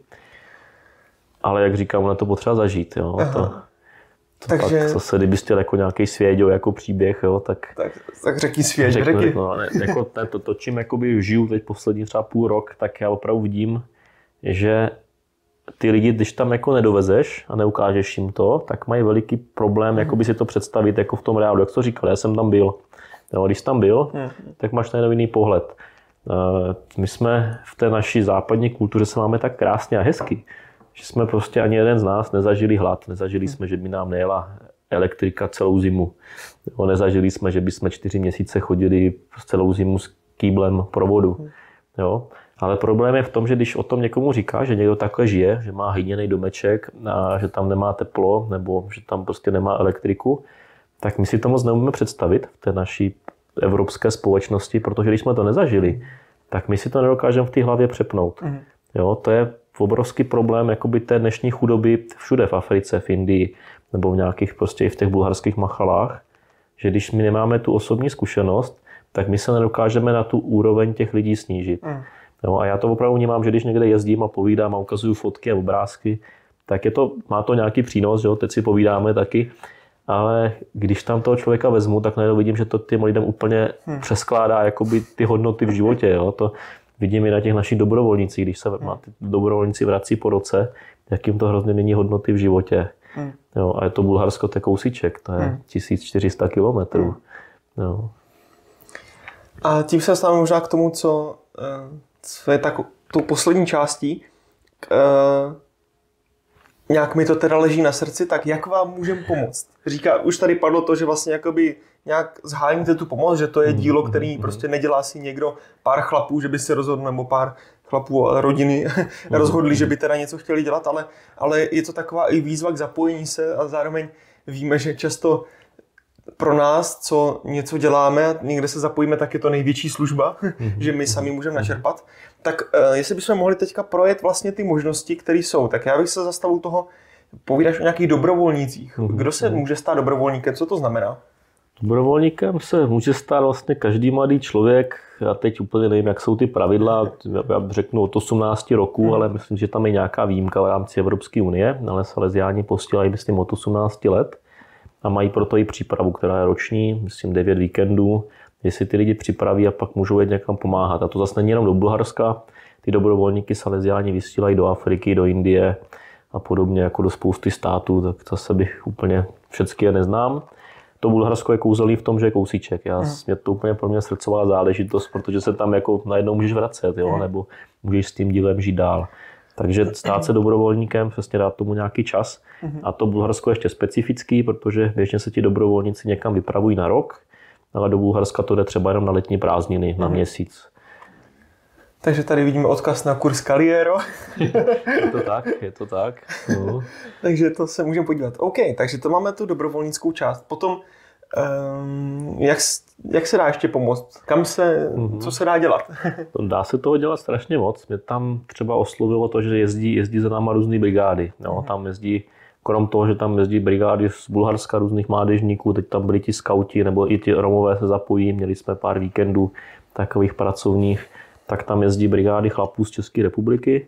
Ale jak říkám, ono to potřeba zažít. Jo. To, to Takže... tak zase, kdybys chtěl jako nějaký svěďo, jako příběh, jo, tak... Tak, tak řekni svěď, řekni. No, ne, jako to, to, čím jakoby žiju teď poslední třeba půl rok, tak já opravdu vidím, že ty lidi, když tam jako nedovezeš a neukážeš jim to, tak mají veliký problém jakoby si to představit jako v tom reálu. Jak to říkal, já jsem tam byl. No, když jsi tam byl, hmm. tak máš najednou jiný pohled. My jsme v té naší západní kultuře se máme tak krásně a hezky, že jsme prostě ani jeden z nás nezažili hlad. Nezažili jsme, že by nám nejela elektrika celou zimu. No, nezažili jsme, že by jsme čtyři měsíce chodili celou zimu s kýblem provodu. Jo? Ale problém je v tom, že když o tom někomu říká, že někdo takhle žije, že má hyněný domeček a že tam nemá teplo nebo že tam prostě nemá elektriku, tak my si to moc neumíme představit v té naší evropské společnosti, protože když jsme to nezažili, tak my si to nedokážeme v té hlavě přepnout. Mm. Jo, to je obrovský problém jakoby té dnešní chudoby všude v Africe, v Indii nebo v nějakých prostě i v těch bulharských machalách, že když my nemáme tu osobní zkušenost, tak my se nedokážeme na tu úroveň těch lidí snížit. Mm. Jo, a já to opravdu vnímám, že když někde jezdím a povídám a ukazuju fotky a obrázky, tak je to, má to nějaký přínos, že jo, teď si povídáme taky, ale když tam toho člověka vezmu, tak najednou vidím, že to těm lidem úplně hmm. přeskládá jakoby ty hodnoty v životě. Jo. To vidím i na těch našich dobrovolnících, když se hmm. ty dobrovolníci vrací po roce, jak jim to hrozně mění hodnoty v životě. Hmm. Jo, a je to Bulharsko, to je kousíček, to je hmm. tisíc čtyři sta kilometrů. Hmm. Jo. A tím se dostáváme možná k tomu, co, co je tak, tou poslední částí. K, nějak mi to teda leží na srdci, tak jak vám můžeme pomoct? Říká, už tady padlo to, že vlastně jakoby nějak zhájíte tu pomoc, že to je dílo, který prostě nedělá si někdo, pár chlapů, že by se rozhodl, nebo pár chlapů a rodiny rozhodli, že by teda něco chtěli dělat, ale, ale je to taková i výzva k zapojení se a zároveň víme, že často pro nás, co něco děláme a někde se zapojíme, tak je to největší služba, mm-hmm. že my sami můžeme načerpat. Tak uh, jestli bychom mohli teďka projet vlastně ty možnosti, které jsou, tak já bych se zastavil toho, povídáš o nějakých dobrovolnících. Kdo se může stát dobrovolníkem? Co to znamená? Dobrovolníkem se může stát vlastně každý mladý člověk. Já teď úplně nevím, jak jsou ty pravidla. Já řeknu od osmnácti roků, hmm. ale myslím, že tam je nějaká výjimka v rámci Evropské unie. Ale Salesiáni posílají, myslím, od osmnácti let a mají proto i přípravu, která je roční, myslím devět víkendů, kdy si ty lidi připraví a pak můžou jít někam pomáhat. A to zase není jenom do Bulharska. Ty dobrovolníky Salesiáni vysílají do Afriky, do Indie a podobně jako do spousty států, tak zase bych úplně všechny je neznám. To Bulharsko je kouzelný v tom, že je kousíček. Já, mm. mě to úplně pro mě srdcová záležitost, protože se tam jako najednou můžeš vracet, jo? Mm. nebo můžeš s tím dílem žít dál. Takže stát se dobrovolníkem, přesně dát tomu nějaký čas. Mm. A to Bulharsko je ještě specifický, protože běžně se ti dobrovolníci někam vypravují na rok, ale do Bulharska to jde třeba jenom na letní prázdniny, mm. na měsíc. Takže tady vidíme odkaz na kurz Caliero. Je to tak, je to tak. No. Takže to se můžeme podívat. OK, takže to máme tu dobrovolnickou část. Potom, um, jak, jak se dá ještě pomoct? Kam se, mm-hmm. co se dá dělat? Dá se toho dělat strašně moc. Mě tam třeba oslovilo to, že jezdí, jezdí za náma různý brigády. No, mm-hmm. Tam jezdí, krom toho, že tam jezdí brigády z Bulharska různých mládežníků, teď tam byli ti skauti, nebo i ti Romové se zapojí. Měli jsme pár víkendů takových pracovních. Tak tam jezdí brigády chlapů z České republiky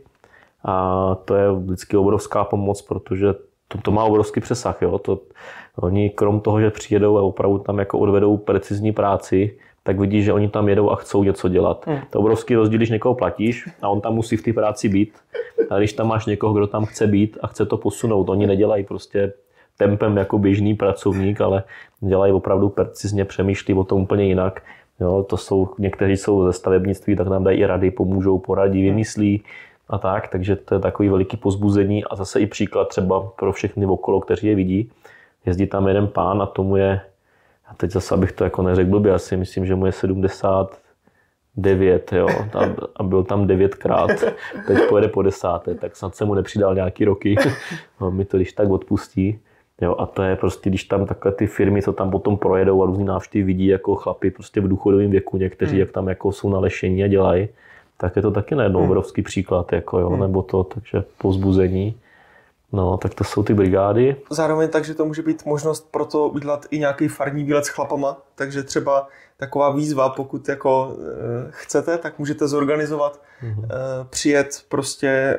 a to je vždycky obrovská pomoc, protože to, to má obrovský přesah. Jo? To, oni krom toho, že přijedou a opravdu tam jako odvedou precizní práci, tak vidí, že oni tam jedou a chcou něco dělat. Hmm. To je obrovský rozdíl, když někoho platíš a on tam musí v té práci být. A když tam máš někoho, kdo tam chce být a chce to posunout, oni nedělají prostě tempem jako běžný pracovník, ale dělají opravdu precizně, přemýšlí o tom úplně jinak. Jo, to jsou, někteří jsou ze stavebnictví, tak nám dají i rady, pomůžou, poradí, vymyslí a tak, takže to je takový veliký pozbuzení a zase i příklad třeba pro všechny okolo, kteří je vidí. Jezdí tam jeden pán a tomu je, a teď zase abych to jako neřekl blbě, já si myslím, že mu je sedmdesát devět, jo, a byl tam devětkrát, teď pojede po desáté, tak snad se mu nepřidal nějaký roky, no, mi to když tak odpustí. Jo, a to je prostě, když tam takhle ty firmy, co tam potom projedou a různý návštěvy vidí jako chlapi prostě v důchodovém věku, někteří, hmm. jak tam jako jsou nalešení a dělají, tak je to taky najednou hmm. obrovský příklad, jako jo, hmm. nebo to, takže povzbuzení. No, tak to jsou ty brigády. Zároveň takže to může být možnost pro to udělat i nějaký farní výlet s chlapama, takže třeba taková výzva, pokud jako e, chcete, tak můžete zorganizovat, mm-hmm. e, přijet prostě e,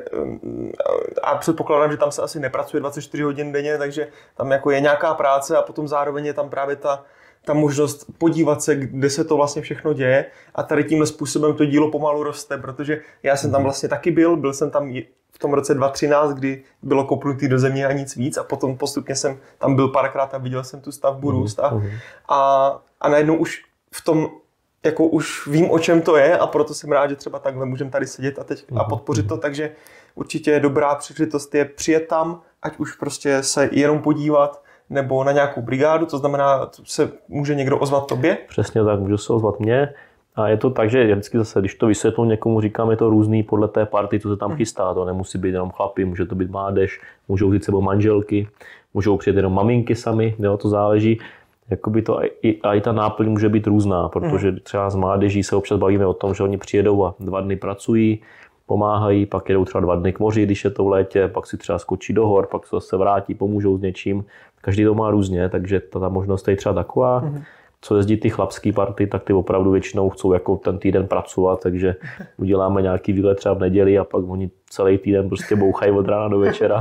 a předpokládám, že tam se asi nepracuje dvacet čtyři hodin denně, takže tam jako je nějaká práce a potom zároveň je tam právě ta, ta možnost podívat se, kde se to vlastně všechno děje a tady tímhle způsobem to dílo pomalu roste, protože já jsem tam vlastně taky byl, byl jsem tam v tom roce dva tisíce třináct, kdy bylo kopnutý do země a nic víc a potom postupně jsem tam byl párkrát a viděl jsem tu stavbu růst a, a, a najednou už v tom, jako už vím, o čem to je a proto jsem rád, že třeba takhle můžeme tady sedět a teď a podpořit to, takže určitě je dobrá příležitost je přijet tam, ať už prostě se jenom podívat nebo na nějakou brigádu, to znamená, se může někdo ozvat tobě? Přesně tak, může se ozvat mě. A je to tak, že vždycky zase, když to vysvětlím někomu, říkám, je to různý podle té party, co se tam chystá. To nemusí být jenom chlapi, může to být mládež, můžou jít sebou manželky, můžou přijet jenom maminky sami, jo, to záleží. Jakoby to i, a i ta náplň může být různá, protože třeba z mládeží se občas bavíme o tom, že oni přijedou a dva dny pracují, pomáhají, pak jedou třeba dva dny k moři, když je to v létě, pak si třeba skočí do hor, pak se zase vrátí, pomůžou s něčím. Každý to má různě, takže ta, ta možnost je třeba taková. Mm-hmm. Co jezdí ty chlapský party, tak ty opravdu většinou chcou jako ten týden pracovat, takže uděláme nějaký výlet třeba v neděli a pak oni celý týden prostě bouchají od rána do večera.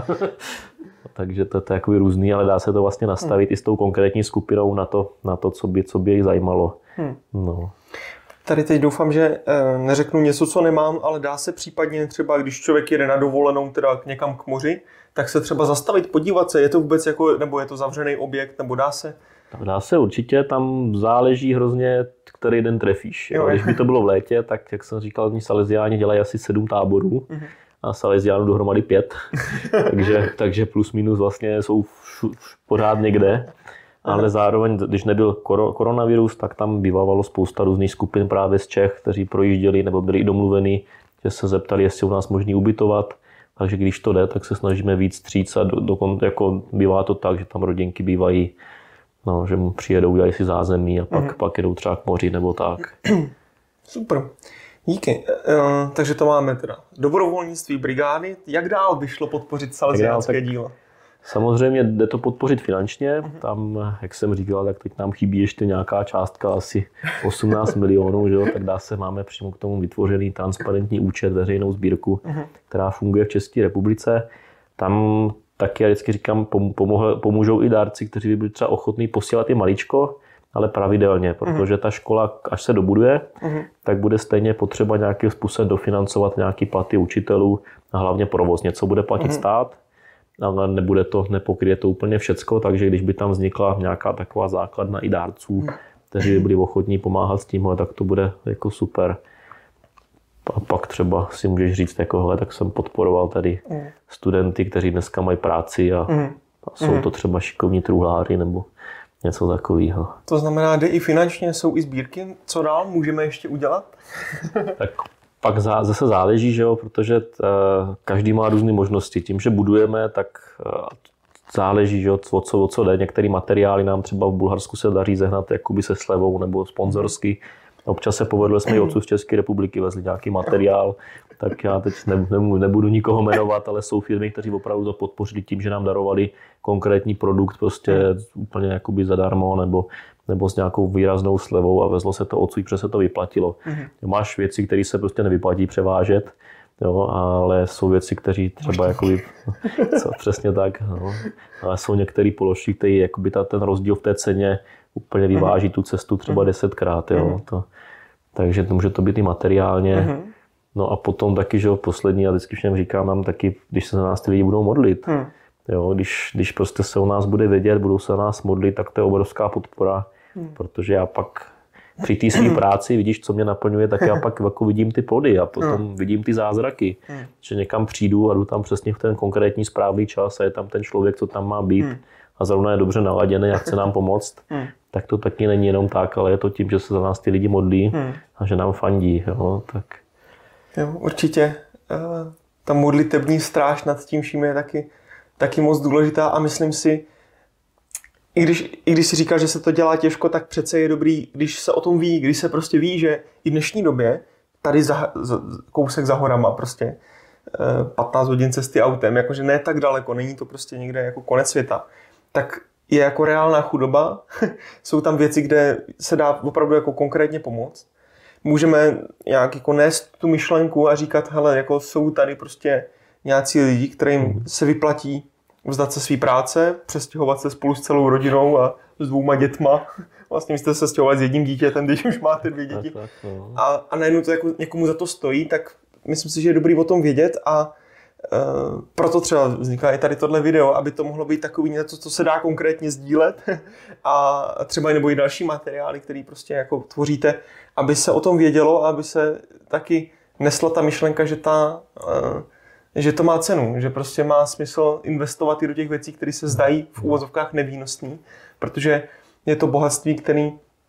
Takže to, to je jako různý, ale dá se to vlastně nastavit hmm. i s tou konkrétní skupinou na to, na to co, by, co by jich zajímalo. Hmm. No. Tady teď doufám, že e, neřeknu něco, co nemám, ale dá se případně třeba, když člověk jede na dovolenou teda někam k moři, tak se třeba zastavit, podívat se, je to vůbec jako, nebo je to zavřený objekt, nebo dá se? Dá se určitě, tam záleží hrozně, který den trefíš. Jo. Když by to bylo v létě, tak jak jsem říkal, oni Salesiáni dělají asi sedm táborů mm-hmm. a Salesiánů dohromady pět, takže, takže plus minus vlastně jsou pořád někde. Ale zároveň, když nebyl koronavirus, tak tam bývalo spousta různých skupin právě z Čech, kteří projížděli nebo byli domluveni, že se zeptali, jestli u nás možný ubytovat. Takže když to jde, tak se snažíme víc stříct a do, do, jako bývá to tak, že tam rodinky bývají No, že mu přijedou, udělají si zázemí a pak, mm. pak jedou třeba k moři nebo tak. Super. Díky. Uh, takže to máme teda dobrovolnictví, brigády. Jak dál by šlo podpořit salesiánské dílo? Samozřejmě jde to podpořit finančně. Tam, jak jsem říkal, tak teď nám chybí ještě nějaká částka, asi osmnáct milionů, že jo? Tak dá se, máme přímo k tomu vytvořený transparentní účet, veřejnou sbírku, uh-huh. která funguje v České republice. Tam taky, já vždycky říkám, pomohl, pomůžou i dárci, kteří by byli třeba ochotní posílat i maličko, ale pravidelně, protože ta škola, až se dobuduje, uh-huh. tak bude stejně potřeba nějakým způsobem dofinancovat nějaký platy učitelů a hlavně provoz. Něco bude platit uh-huh. stát, ale nebude to, nepokryje to úplně všecko, takže když by tam vznikla nějaká taková základna i dárců, kteří by byli ochotní pomáhat s tímhle, tak to bude jako super. A pak třeba si můžeš říct, jako hele, tak jsem podporoval tady studenty, kteří dneska mají práci a, a jsou to třeba šikovní truhláři nebo něco takového. To znamená, že i finančně jsou i sbírky. Co dál můžeme ještě udělat? Tak pak zase záleží, že jo, protože každý má různé možnosti. Tím, že budujeme, tak záleží, že jo, o co, o co jde. Některé materiály nám třeba v Bulharsku se daří zehnat jakoby se slevou nebo sponzorsky. Občas se povedlo, jsme i odsud z České republiky vezli nějaký materiál, tak já teď ne, ne, nebudu nikoho jmenovat, ale jsou firmy, kteří opravdu to podpořili tím, že nám darovali konkrétní produkt prostě úplně jakoby zadarmo nebo, nebo s nějakou výraznou slevou a vezlo se to odsud, protože se to vyplatilo. Mm-hmm. Máš věci, které se prostě nevyplatí převážet, jo, ale jsou věci, které třeba jakoby, co, přesně tak, no, ale jsou některé položky, které jakoby ta, ten rozdíl v té ceně úplně vyváží tu cestu třeba desetkrát, jo. To, takže to může to být i materiálně. No a potom taky, že jo, poslední, já vždycky všem říkám, nám taky, když se na nás ty lidi budou modlit, jo, když, když prostě se o nás bude vědět, budou se na nás modlit, tak to je obrovská podpora, protože já pak při té své práci, vidíš, co mě naplňuje, tak já pak jako vidím ty plody a potom vidím ty zázraky, že někam přijdu a jdu tam přesně v ten konkrétní správný čas a je tam ten člověk, co tam má být a zrovna je dobře naladěný a chce nám pomoct. Tak to taky není jenom tak, ale je to tím, že se za nás ty lidi modlí hmm. a že nám fandí. Jo, tak. Jo, určitě. Ta modlitební stráž nad tím vším je taky, taky moc důležitá a myslím si, i když, i když si říkáš, že se to dělá těžko, tak přece je dobrý, když se o tom ví, když se prostě ví, že i v dnešní době tady za, za, kousek za horama prostě patnáct hodin cesty autem, jakože ne tak daleko, není to prostě někde jako konec světa, tak je jako reálná chudoba, jsou tam věci, kde se dá opravdu jako konkrétně pomoct. Můžeme nějak jako nést tu myšlenku a říkat, hele, jako jsou tady prostě nějací lidi, kterým se vyplatí vzdat se své práce, přestěhovat se spolu s celou rodinou a s dvouma dětma. Vlastně vy jste se stěhovat s jedním dítětem, když už máte dvě děti. A, a najednou to jako někomu za to stojí, tak myslím si, že je dobrý o tom vědět a Uh, proto třeba vzniká i tady tohle video, aby to mohlo být takový něco, co se dá konkrétně sdílet a třeba nebo i další materiály, které prostě jako tvoříte, aby se o tom vědělo a aby se taky nesla ta myšlenka, že, ta, uh, že to má cenu, že prostě má smysl investovat i do těch věcí, které se zdají v úvozovkách nevýnosný, protože je to bohatství, který,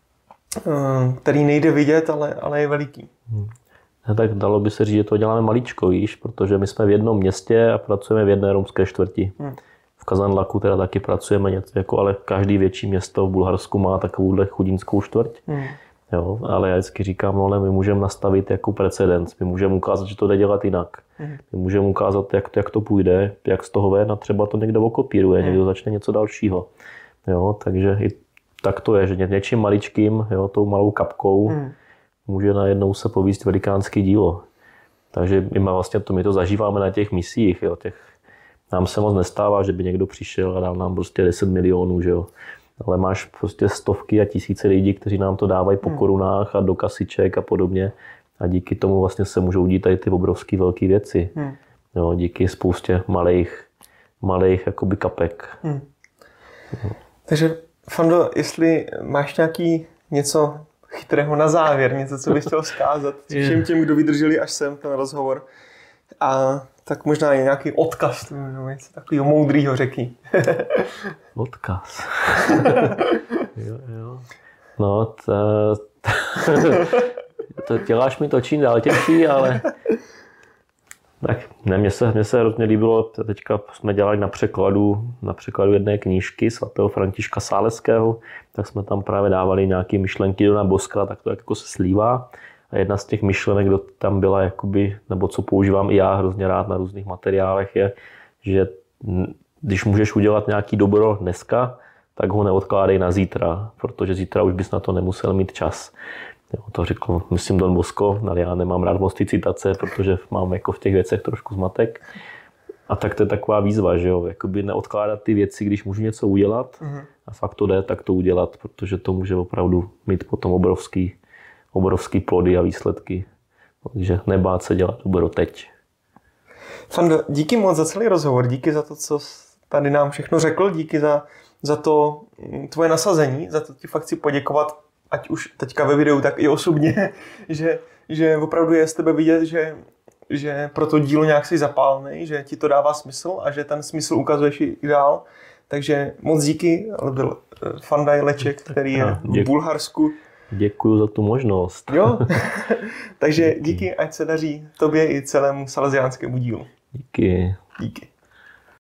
uh, který nejde vidět, ale, ale je veliký. Hmm. Tak dalo by se říct, že to děláme maličko, víš, protože my jsme v jednom městě a pracujeme v jedné romské čtvrti. Hmm. V Kazanlaku teda taky pracujeme něco, jako, ale každý větší město v Bulharsku má takovouhle chudinskou čtvrť. Hmm. Jo, ale já vždycky říkám, no, ale my můžeme nastavit jako precedens, my můžeme ukázat, že to jde dělat jinak. Hmm. My můžeme ukázat, jak to, jak to půjde, jak z toho ven a třeba to někdo okopíruje, hmm. někdo začne něco dalšího. Jo, takže i tak to je, že něčím maličkým, jo, tou malou kapkou, hmm. může najednou se povíst velikánský dílo. Takže my, vlastně to, my to zažíváme na těch misích. Jo, těch, nám se moc nestává, že by někdo přišel a dal nám prostě deset milionů. Že jo. Ale máš prostě stovky a tisíce lidí, kteří nám to dávají po hmm. korunách a do kasiček a podobně. A díky tomu vlastně se můžou dít tady ty obrovské velké věci. Hmm. Jo, díky spoustě malých, malých jakoby kapek. Hmm. Hmm. Takže Fando, jestli máš nějaký něco chytrého na závěr, něco, co bych chtěl vzkázat všem těm, kdo vydrželi až sem ten rozhovor. A tak možná je nějaký odkaz, něco takového moudrýho řekni. Odkaz. jo, jo. No, to, to děláš mi to čím dál těžší, ale Tak ne, mně se, mně se hrozně líbilo, teďka jsme dělali na překladu, na překladu jedné knížky svatého Františka Sáleského, tak jsme tam právě dávali nějaké myšlenky do Jana Boska, tak to jako se slívá. A jedna z těch myšlenek, kdo tam byla, jakoby, nebo co používám i já hrozně rád na různých materiálech, je, že když můžeš udělat nějaký dobro dneska, tak ho neodkládej na zítra, protože zítra už bys na to nemusel mít čas. Jo, to řekl, myslím, Don Bosco, ale já nemám rád moc ty citace, protože mám jako v těch věcech trošku zmatek. A tak to je taková výzva, že jo, jakoby neodkládat ty věci, když můžu něco udělat mm-hmm. a fakt to jde, tak to udělat, protože to může opravdu mít potom obrovský, obrovský plody a výsledky. Takže nebát se dělat dobro teď. Fando, díky moc za celý rozhovor, díky za to, co tady nám všechno řekl, díky za, za to tvoje nasazení, za to ti fakt chci poděkovat, ať už teďka ve videu, tak i osobně, že, že opravdu je z tebe vidět, že, že pro to dílo nějak jsi zapálený, že ti to dává smysl a že ten smysl ukazuješ i dál. Takže moc díky, ale byl Fanda Jeleček, který je v Bulharsku. Děkuju za tu možnost. Jo, takže díky, ať se daří tobě i celému salesiánskému dílu. Díky. Díky.